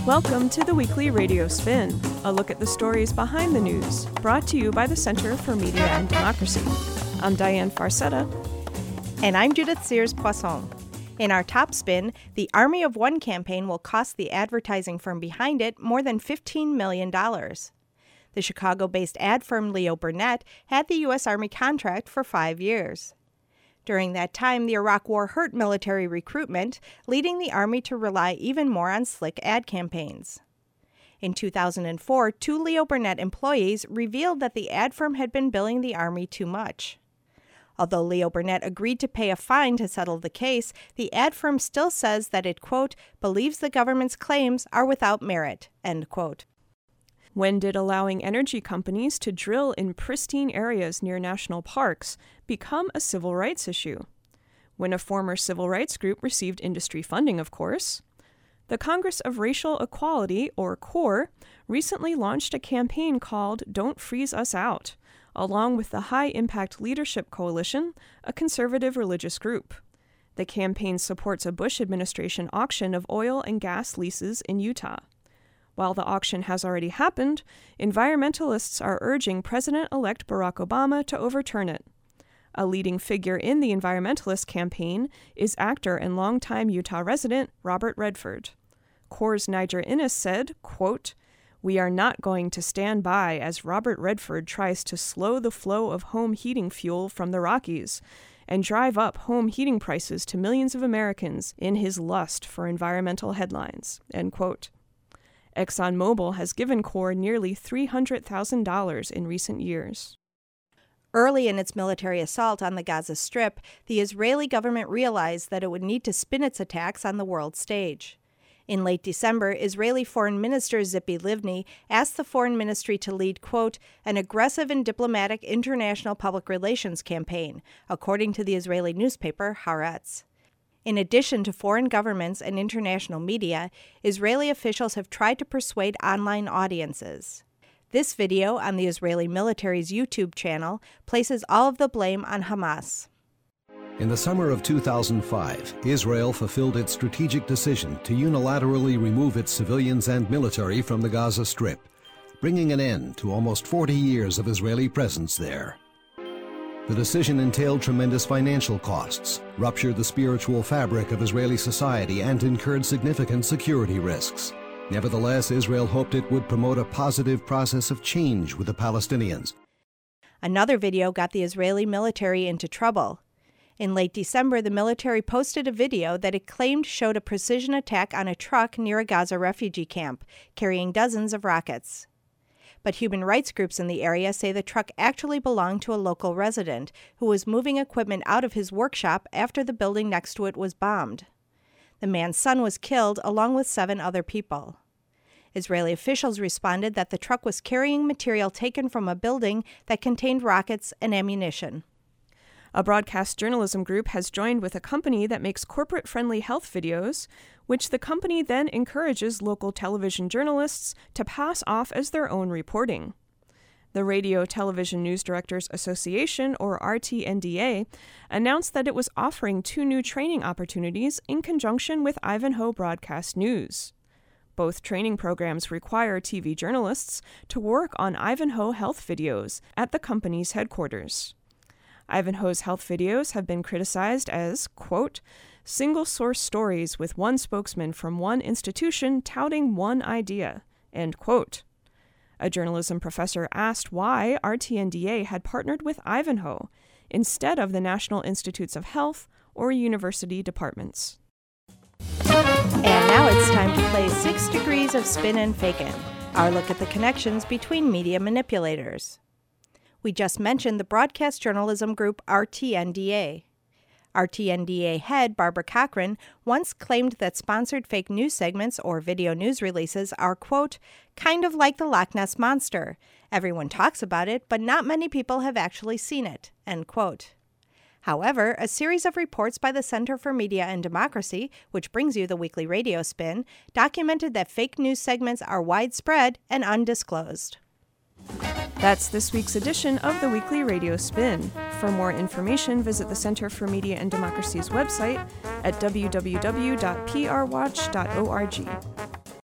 Welcome to the Weekly Radio Spin, a look at the stories behind the news, brought to you by the Center for Media and Democracy. I'm Diane Farcetta. And I'm Judith Sears-Poisson. In our top spin, the Army of One campaign will cost the advertising firm behind it more than $15 million. The Chicago-based ad firm Leo Burnett had the U.S. Army contract for 5 years. During that time, the Iraq War hurt military recruitment, leading the Army to rely even more on slick ad campaigns. In 2004, 2 Leo Burnett employees revealed that the ad firm had been billing the Army too much. Although Leo Burnett agreed to pay a fine to settle the case, the ad firm still says that it, quote, believes the government's claims are without merit, end quote. When did allowing energy companies to drill in pristine areas near national parks become a civil rights issue? When a former civil rights group received industry funding, of course. The Congress of Racial Equality, or CORE, recently launched a campaign called Don't Freeze Us Out, along with the High Impact Leadership Coalition, a conservative religious group. The campaign supports a Bush administration auction of oil and gas leases in Utah. While the auction has already happened, environmentalists are urging President-elect Barack Obama to overturn it. A leading figure in the environmentalist campaign is actor and longtime Utah resident Robert Redford. CORE's Niger Innes said, quote, "We are not going to stand by as Robert Redford tries to slow the flow of home heating fuel from the Rockies and drive up home heating prices to millions of Americans in his lust for environmental headlines," end quote. ExxonMobil has given CORE nearly $300,000 in recent years. Early in its military assault on the Gaza Strip, the Israeli government realized that it would need to spin its attacks on the world stage. In late December, Israeli Foreign Minister Tzipi Livni asked the Foreign Ministry to lead, quote, an aggressive and diplomatic international public relations campaign, according to the Israeli newspaper Haaretz. In addition to foreign governments and international media, Israeli officials have tried to persuade online audiences. This video on the Israeli military's YouTube channel places all of the blame on Hamas. In the summer of 2005, Israel fulfilled its strategic decision to unilaterally remove its civilians and military from the Gaza Strip, bringing an end to almost 40 years of Israeli presence there. The decision entailed tremendous financial costs, ruptured the spiritual fabric of Israeli society, and incurred significant security risks. Nevertheless, Israel hoped it would promote a positive process of change with the Palestinians. Another video got the Israeli military into trouble. In late December, the military posted a video that it claimed showed a precision attack on a truck near a Gaza refugee camp, carrying dozens of rockets. But human rights groups in the area say the truck actually belonged to a local resident who was moving equipment out of his workshop after the building next to it was bombed. The man's son was killed along with 7 other people. Israeli officials responded that the truck was carrying material taken from a building that contained rockets and ammunition. A broadcast journalism group has joined with a company that makes corporate-friendly health videos, which the company then encourages local television journalists to pass off as their own reporting. The Radio Television News Directors Association, or RTNDA, announced that it was offering 2 new training opportunities in conjunction with Ivanhoe Broadcast News. Both training programs require TV journalists to work on Ivanhoe health videos at the company's headquarters. Ivanhoe's health videos have been criticized as, quote, single-source stories with one spokesman from one institution touting one idea, end quote. A journalism professor asked why RTNDA had partnered with Ivanhoe instead of the National Institutes of Health or university departments. And now it's time to play 6 Degrees of Spin and Fakin', our look at the connections between media manipulators. We just mentioned the broadcast journalism group RTNDA. RTNDA head Barbara Cochran once claimed that sponsored fake news segments or video news releases are, quote, kind of like the Loch Ness Monster. Everyone talks about it, but not many people have actually seen it, end quote. However, a series of reports by the Center for Media and Democracy, which brings you the Weekly Radio Spin, documented that fake news segments are widespread and undisclosed. That's this week's edition of the Weekly Radio Spin. For more information, visit the Center for Media and Democracy's website at www.prwatch.org.